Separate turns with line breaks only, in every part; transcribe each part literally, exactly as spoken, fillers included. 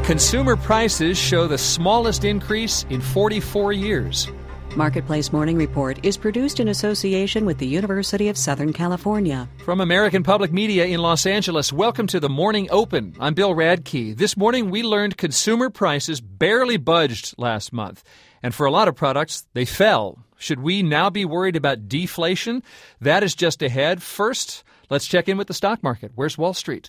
Consumer prices show the smallest increase in forty-four years.
Marketplace Morning Report is produced in association with the University of Southern California.
From American Public Media in Los Angeles, welcome to the Morning Open. I'm Bill Radke. This morning we learned consumer prices barely budged last month. And for a lot of products, they fell. Should we now be worried about deflation? That is just ahead. First, let's check in with the stock market. Where's Wall Street?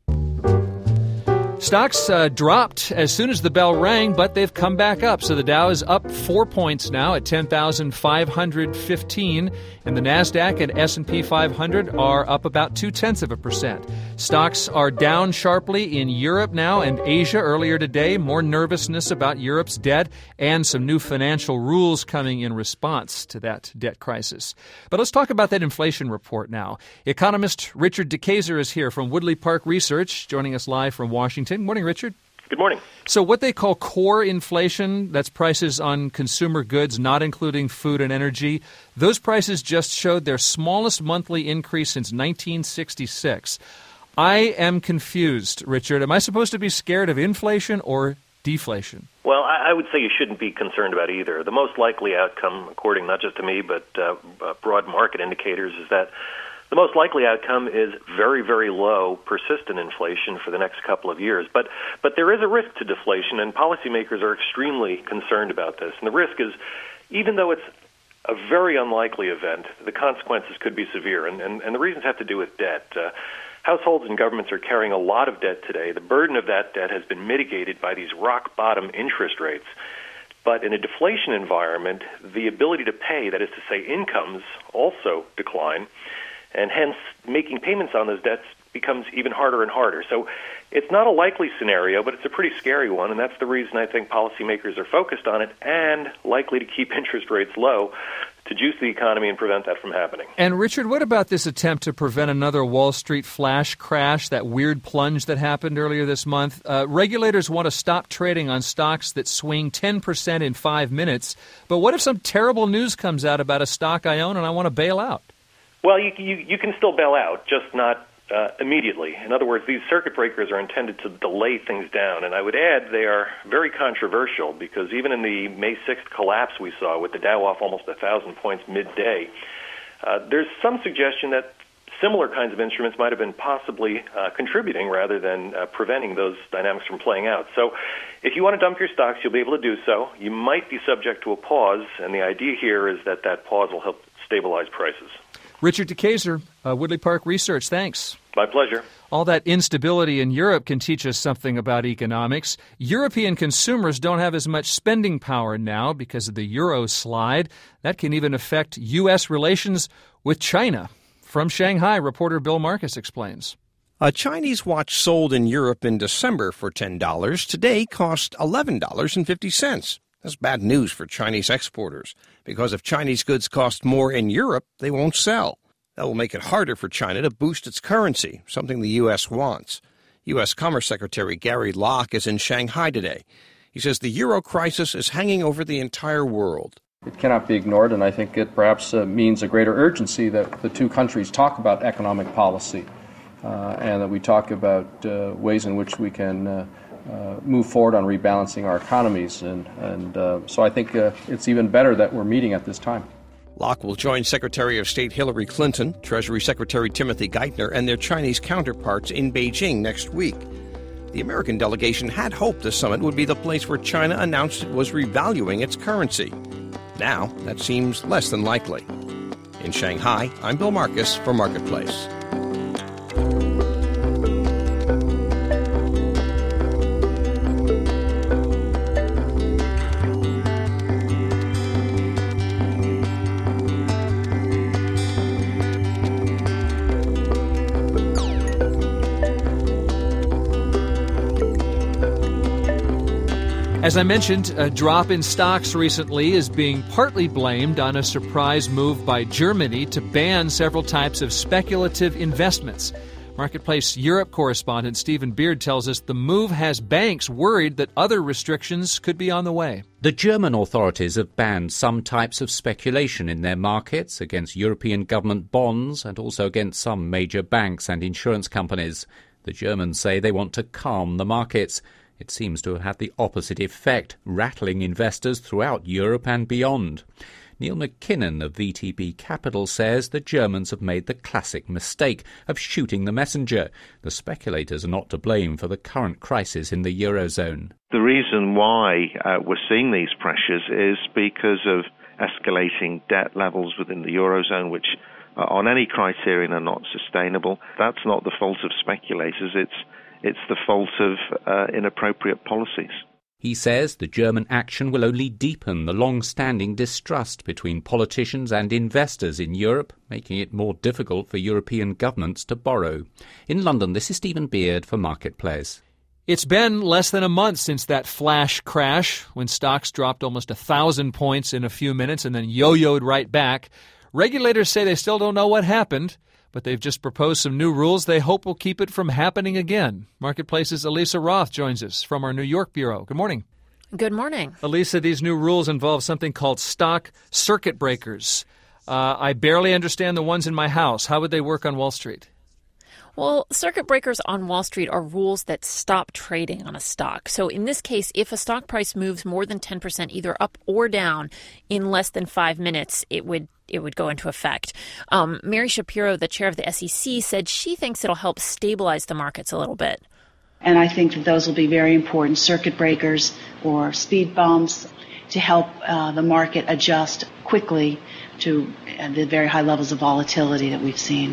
Stocks uh, dropped as soon as the bell rang, but they've come back up. So the Dow is up four points now at ten thousand five hundred fifteen, and the NASDAQ and S and P five hundred are up about two-tenths of a percent. Stocks are down sharply in Europe now and Asia earlier today. More nervousness about Europe's debt and some new financial rules coming in response to that debt crisis. But let's talk about that inflation report now. Economist Richard DeKeyser is here from Woodley Park Research, joining us live from Washington. Morning, Richard.
Good morning.
So what they call core inflation, that's prices on consumer goods, not including food and energy, those prices just showed their smallest monthly increase since nineteen sixty-six. I am confused, Richard. Am I supposed to be scared of inflation or deflation?
Well, I would say you shouldn't be concerned about either. The most likely outcome, according not just to me, but uh, broad market indicators, is that the most likely outcome is very, very low, persistent inflation for the next couple of years. But but there is a risk to deflation, and policymakers are extremely concerned about this. And the risk is, even though it's a very unlikely event, the consequences could be severe. And, and, and the reasons have to do with debt. Uh, households and governments are carrying a lot of debt today. The burden of that debt has been mitigated by these rock-bottom interest rates. But in a deflation environment, the ability to pay, that is to say incomes, also decline. And hence, making payments on those debts becomes even harder and harder. So it's not a likely scenario, but it's a pretty scary one, and that's the reason I think policymakers are focused on it and likely to keep interest rates low to juice the economy and prevent that from happening.
And, Richard, what about this attempt to prevent another Wall Street flash crash, that weird plunge that happened earlier this month? Uh, regulators want to stop trading on stocks that swing ten percent in five minutes, but what if some terrible news comes out about a stock I own and I want to bail out?
Well, you, you, you can still bail out, just not uh, immediately. In other words, these circuit breakers are intended to delay things down. And I would add they are very controversial because even in the May sixth collapse we saw with the Dow off almost one thousand points midday, uh, there's some suggestion that similar kinds of instruments might have been possibly uh, contributing rather than uh, preventing those dynamics from playing out. So if you want to dump your stocks, you'll be able to do so. You might be subject to a pause, and the idea here is that that pause will help stabilize prices.
Richard DeKeyser, uh, Woodley Park Research, thanks.
My pleasure.
All that instability in Europe can teach us something about economics. European consumers don't have as much spending power now because of the euro slide. That can even affect U S relations with China. From Shanghai, reporter Bill Marcus explains.
A Chinese watch sold in Europe in December for ten dollars today cost eleven dollars and fifty cents. That's bad news for Chinese exporters, because if Chinese goods cost more in Europe, they won't sell. That will make it harder for China to boost its currency, something the U S wants. U S Commerce Secretary Gary Locke is in Shanghai today. He says the euro crisis is hanging over the entire world.
It cannot be ignored, and I think it perhaps uh, means a greater urgency that the two countries talk about economic policy uh, and that we talk about uh, ways in which we can uh, Uh, move forward on rebalancing our economies. And, and uh, so I think uh, it's even better that we're meeting at this time.
Locke will join Secretary of State Hillary Clinton, Treasury Secretary Timothy Geithner, and their Chinese counterparts in Beijing next week. The American delegation had hoped the summit would be the place where China announced it was revaluing its currency. Now, that seems less than likely. In Shanghai, I'm Bill Marcus for Marketplace.
As I mentioned, a drop in stocks recently is being partly blamed on a surprise move by Germany to ban several types of speculative investments. Marketplace Europe correspondent Stephen Beard tells us the move has banks worried that other restrictions could be on the way.
The German authorities have banned some types of speculation in their markets against European government bonds and also against some major banks and insurance companies. The Germans say they want to calm the markets. It seems to have had the opposite effect, rattling investors throughout Europe and beyond. Neil McKinnon of V T B Capital says the Germans have made the classic mistake of shooting the messenger. The speculators are not to blame for the current crisis in the Eurozone.
The reason why uh, we're seeing these pressures is because of escalating debt levels within the Eurozone, which uh, on any criterion are not sustainable. That's not the fault of speculators, it's, it's the fault of uh, inappropriate policies.
He says the German action will only deepen the long-standing distrust between politicians and investors in Europe, making it more difficult for European governments to borrow. In London, this is Stephen Beard for Marketplace.
It's been less than a month since that flash crash when stocks dropped almost a thousand points in a few minutes and then yo-yoed right back. Regulators say they still don't know what happened, but they've just proposed some new rules they hope will keep it from happening again. Marketplace's Elisa Roth joins us from our New York bureau. Good morning.
Good morning.
Elisa, these new rules involve something called stock circuit breakers. Uh, I barely understand the ones in my house. How would they work on Wall Street?
Well, circuit breakers on Wall Street are rules that stop trading on a stock. So in this case, if a stock price moves more than ten percent either up or down in less than five minutes, it would it would go into effect. Um, Mary Shapiro, the chair of the S E C, said she thinks it'll help stabilize the markets a little bit.
And I think that those will be very important, circuit breakers or speed bumps, to help uh, the market adjust quickly to the very high levels of volatility that we've seen.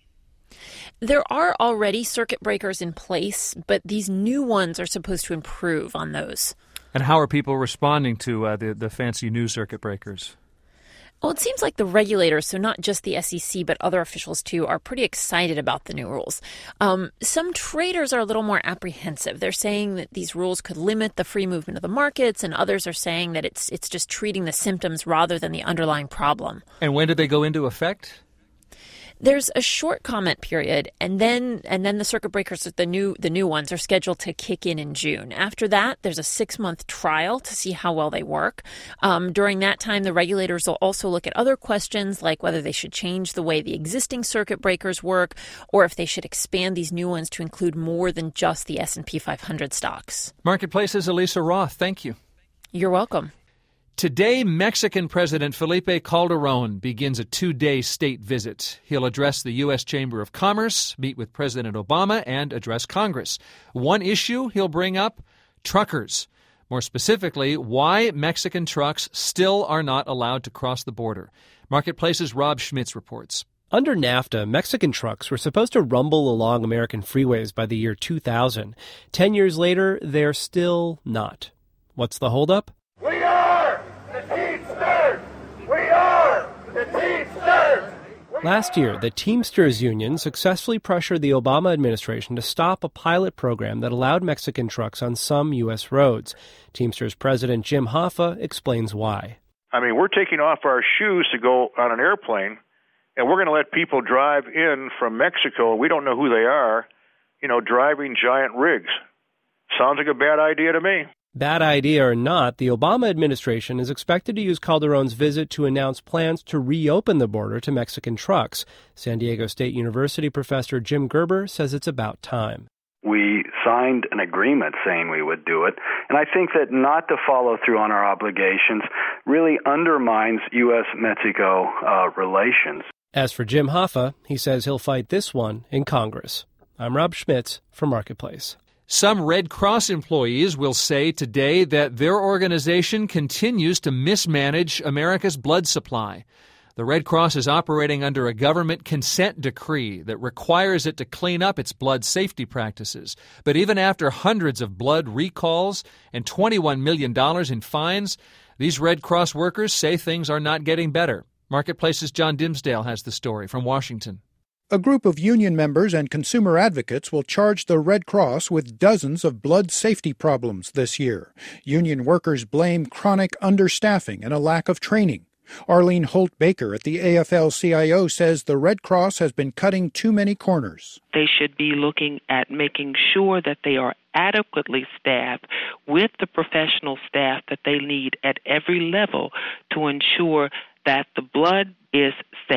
There are already circuit breakers in place, but these new ones are supposed to improve on those.
And how are people responding to uh, the, the fancy new circuit breakers?
Well, it seems like the regulators, so not just the S E C, but other officials too, are pretty excited about the new rules. Um, some traders are a little more apprehensive. They're saying that these rules could limit the free movement of the markets, and others are saying that it's it's just treating the symptoms rather than the underlying problem.
And when did they go into effect?
There's a short comment period, and then and then the circuit breakers, the new the new ones, are scheduled to kick in in June. After that, there's a six-month trial to see how well they work. Um, during that time, the regulators will also look at other questions like whether they should change the way the existing circuit breakers work, or if they should expand these new ones to include more than just the S and P five hundred stocks.
Marketplace's Elisa Roth, thank you.
You're welcome.
Today, Mexican President Felipe Calderón begins a two-day state visit. He'll address the U S Chamber of Commerce, meet with President Obama, and address Congress. One issue he'll bring up, truckers. More specifically, why Mexican trucks still are not allowed to cross the border. Marketplace's Rob Schmitz reports.
Under NAFTA, Mexican trucks were supposed to rumble along American freeways by the year two thousand. Ten years later, they're still not. What's the holdup?
We are the Teamsters! We are the Teamsters!
Last year, the Teamsters Union successfully pressured the Obama administration to stop a pilot program that allowed Mexican trucks on some U S roads. Teamsters President Jim Hoffa explains why.
I mean, we're taking off our shoes to go on an airplane, and we're going to let people drive in from Mexico. We don't know who they are, you know, driving giant rigs. Sounds like a bad idea to me.
Bad idea or not, the Obama administration is expected to use Calderón's visit to announce plans to reopen the border to Mexican trucks. San Diego State University professor Jim Gerber says it's about time.
We signed an agreement saying we would do it, and I think that not to follow through on our obligations really undermines U S Mexico uh, relations.
As for Jim Hoffa, he says he'll fight this one in Congress. I'm Rob Schmitz for Marketplace.
Some Red Cross employees will say today that their organization continues to mismanage America's blood supply. The Red Cross is operating under a government consent decree that requires it to clean up its blood safety practices. But even after hundreds of blood recalls and twenty-one million dollars in fines, these Red Cross workers say things are not getting better. Marketplace's John Dimsdale has the story from Washington.
A group of union members and consumer advocates will charge the Red Cross with dozens of blood safety problems this year. Union workers blame chronic understaffing and a lack of training. Arlene Holt-Baker at the A F L C I O says the Red Cross has been cutting too many corners.
They should be looking at making sure that they are adequately staffed with the professional staff that they need at every level to ensure that the blood is safe.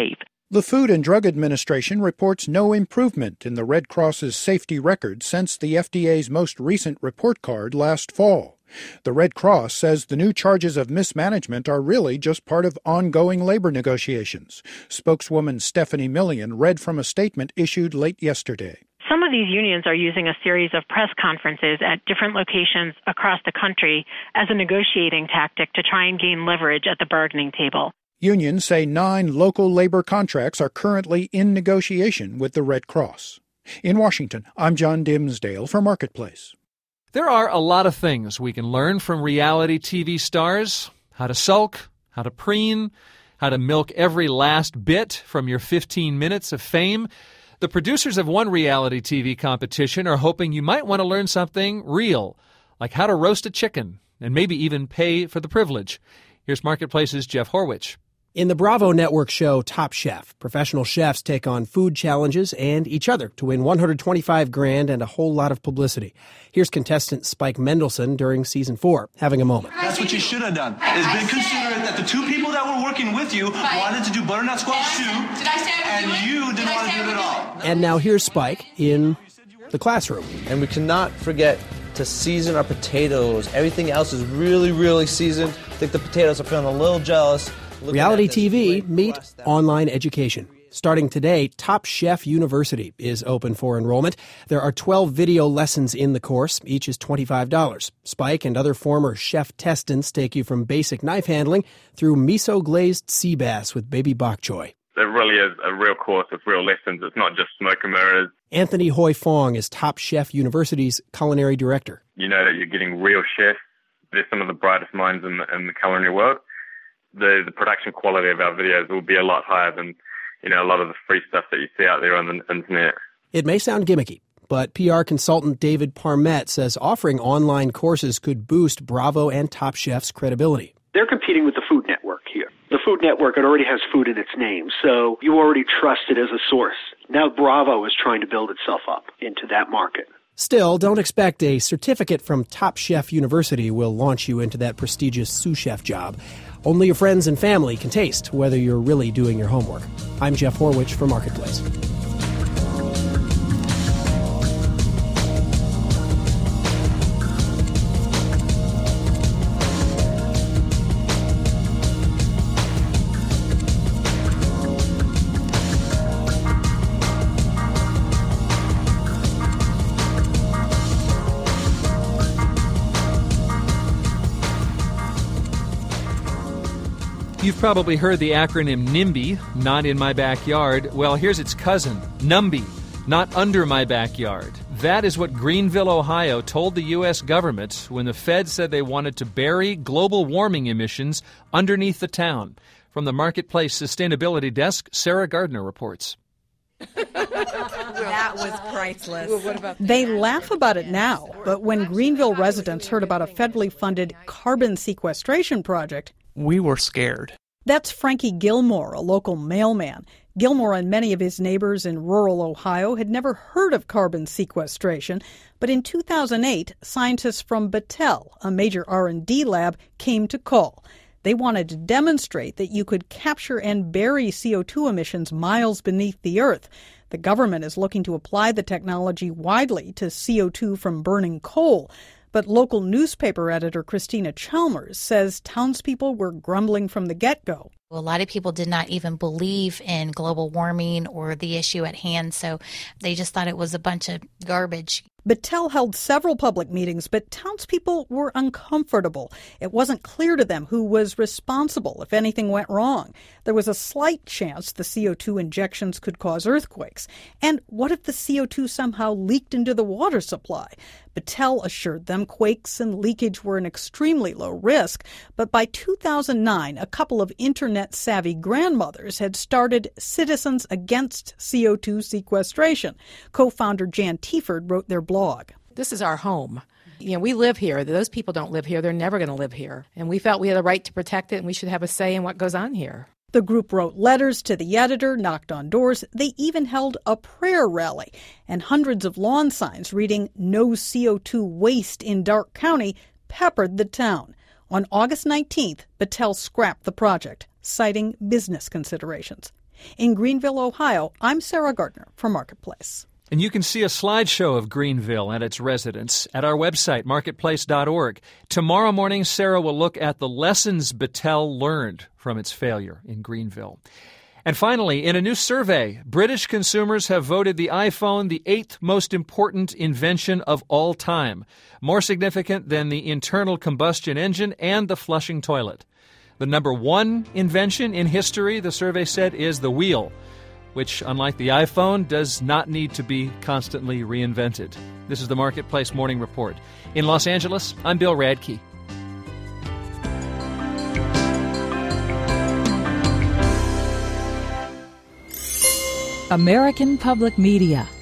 The Food and Drug Administration reports no improvement in the Red Cross's safety record since the F D A's most recent report card last fall. The Red Cross says the new charges of mismanagement are really just part of ongoing labor negotiations. Spokeswoman Stephanie Millian read from a statement issued late yesterday.
Some of these unions are using a series of press conferences at different locations across the country as a negotiating tactic to try and gain leverage at the bargaining table.
Unions say nine local labor contracts are currently in negotiation with the Red Cross. In Washington, I'm John Dimsdale for Marketplace.
There are a lot of things we can learn from reality T V stars. How to sulk, how to preen, how to milk every last bit from your fifteen minutes of fame. The producers of one reality T V competition are hoping you might want to learn something real, like how to roast a chicken, and maybe even pay for the privilege. Here's Marketplace's Jeff Horwich.
In the Bravo Network show Top Chef, professional chefs take on food challenges and each other to win one hundred twenty-five grand and a whole lot of publicity. Here's contestant Spike Mendelsohn during season four, having a moment.
That's what you should have done, is been considerate that the two people that were working with you wanted to do butternut squash stew, and you didn't want to do it at all.
And now here's Spike in the classroom.
And we cannot forget to season our potatoes. Everything else is really, really seasoned. I think the potatoes are feeling a little jealous.
Reality T V meet online education. Starting today, Top Chef University is open for enrollment. There are twelve video lessons in the course. Each is twenty-five dollars. Spike and other former chef testants take you from basic knife handling through miso-glazed sea bass with baby bok choy.
There really is a real course with real lessons. It's not just smoke and mirrors.
Anthony Hoi Fong is Top Chef University's culinary director.
You know that you're getting real chefs. They're some of the brightest minds in the, in the culinary world. The, the production quality of our videos will be a lot higher than, you know, a lot of the free stuff that you see out there on the internet.
It may sound gimmicky, but P R consultant David Parmet says offering online courses could boost Bravo and Top Chef's credibility.
They're competing with the Food Network here. The Food Network, it already has food in its name, so you already trust it as a source. Now Bravo is trying to build itself up into that market.
Still, don't expect a certificate from Top Chef University will launch you into that prestigious sous chef job. Only your friends and family can taste whether you're really doing your homework. I'm Jeff Horwich for Marketplace.
You've probably heard the acronym NIMBY, not in my backyard. Well, here's its cousin, NUMBY, not under my backyard. That is what Greenville, Ohio told the U S government when the Fed said they wanted to bury global warming emissions underneath the town. From the Marketplace Sustainability Desk, Sarah Gardner reports.
That was priceless.
Well, what about they laugh about it now, but when Greenville residents heard about a federally funded carbon sequestration project,
we were scared.
That's Frankie Gilmore, a local mailman. Gilmore and many of his neighbors in rural Ohio had never heard of carbon sequestration, but in two thousand eight, scientists from Battelle, a major R and D lab, came to call. They wanted to demonstrate that you could capture and bury C O two emissions miles beneath the earth. The government is looking to apply the technology widely to C O two from burning coal. But local newspaper editor Christina Chalmers says townspeople were grumbling from the get-go.
A lot of people did not even believe in global warming or the issue at hand, so they just thought it was a bunch of garbage.
Battelle held several public meetings, but townspeople were uncomfortable. It wasn't clear to them who was responsible if anything went wrong. There was a slight chance the C O two injections could cause earthquakes. And what if the C O two somehow leaked into the water supply? Battelle assured them quakes and leakage were an extremely low risk, but by two thousand nine, a couple of internet-savvy grandmothers had started Citizens Against C O two Sequestration. Co-founder Jan Tieford wrote their blog.
This is our home. You know, we live here. Those people don't live here. They're never going to live here. And we felt we had a right to protect it, and we should have a say in what goes on here.
The group wrote letters to the editor, knocked on doors. They even held a prayer rally. And hundreds of lawn signs reading "No C O two Waste in Darke County" peppered the town. On August nineteenth, Battelle scrapped the project, citing business considerations. In Greenville, Ohio, I'm Sarah Gardner for Marketplace.
And you can see a slideshow of Greenville and its residents at our website, marketplace dot org. Tomorrow morning, Sarah will look at the lessons Battelle learned from its failure in Greenville. And finally, in a new survey, British consumers have voted the iPhone the eighth most important invention of all time, more significant than the internal combustion engine and the flushing toilet. The number one invention in history, the survey said, is the wheel, which, unlike the iPhone, does not need to be constantly reinvented. This is the Marketplace Morning Report. In Los Angeles, I'm Bill Radke.
American Public Media